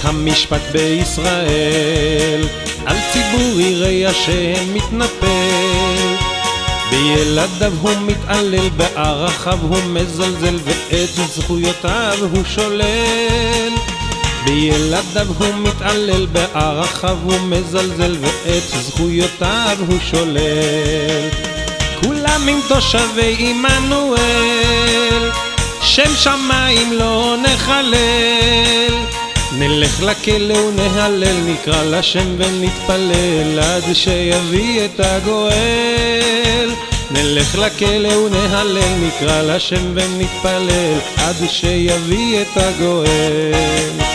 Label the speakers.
Speaker 1: המשפט בישראל, על ציבור יראי השם מתנפל. בילדיו הוא מתעלל, בערכיו הוא מזלזל, ואת זכויותיו הוא שולל. בילדיו הוא מתעלל, בערכיו הוא מזלזל, ואת זכויותיו הוא שולל. כולם עם תושבי עמנואל, שם שמיים לא נחלל. נלך לכלא ונהלל, נקרא לשם ונתפלל, עד שיביא את הגואל. נלך לכלא ונהלל, נקרא לשם ונתפלל, עד שיביא את הגואל.